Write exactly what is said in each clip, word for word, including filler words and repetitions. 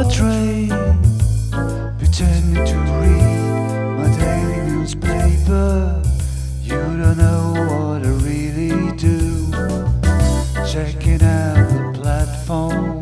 train, pretending to read my daily newspaper. You don't know what I really do. Checking out the platform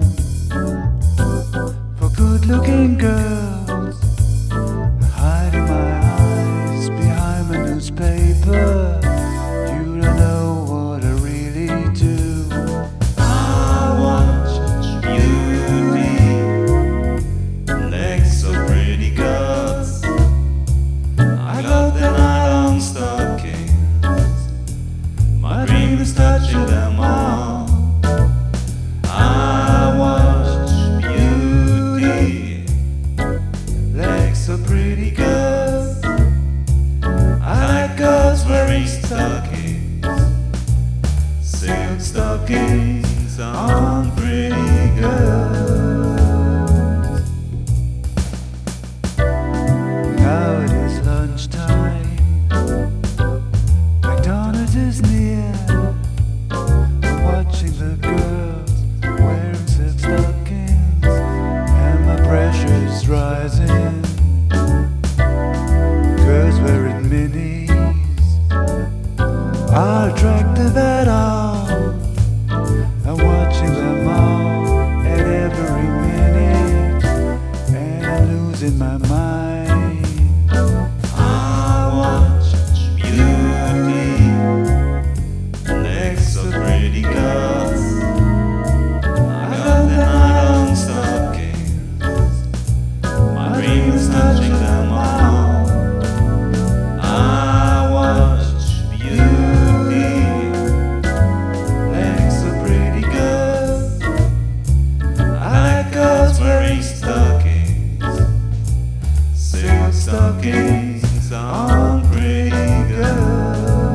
for good-looking girls, hiding my eyes behind my newspaper. You don't know what I really do. I watch beauty, legs so pretty girls. I got the nylon stockings, my dream is touching them all. I watch beauty, legs so pretty girls. I like girls wearing stockings, silk stockings on pretty girls. Now it is lunchtime, McDonald's is near. I'm watching the girls wearing silk stockings, and my pressure is rising. Girls wearing minis are attractive at all. I'm watching them all at every minute, and I'm losing my mind. I watch beauty, legs so pretty girls. I got the nylon stockings, my dream is touching them all. I watch beauty, legs so pretty girls. I like girls wearing stockings, silk stockings on pretty girls.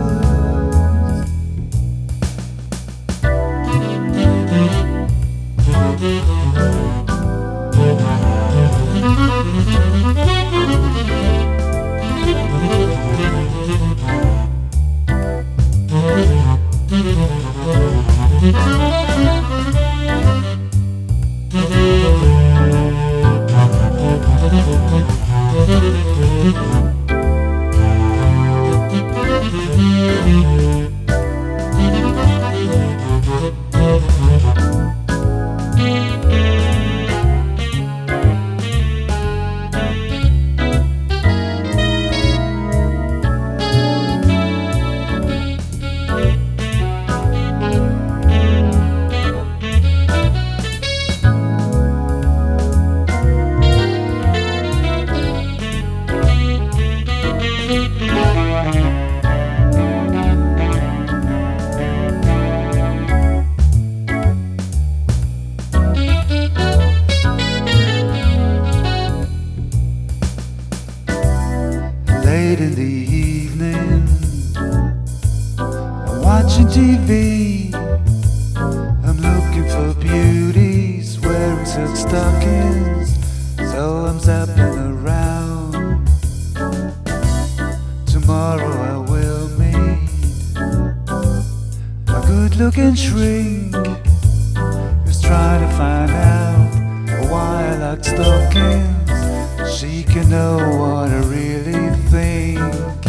Late in the evening, I'm watching T V. I'm looking for beauties wearing silk stockings, so I'm zapping around. Tomorrow I will meet a good-looking shrink who's trying to find out why I like stockings. She can know what I really think.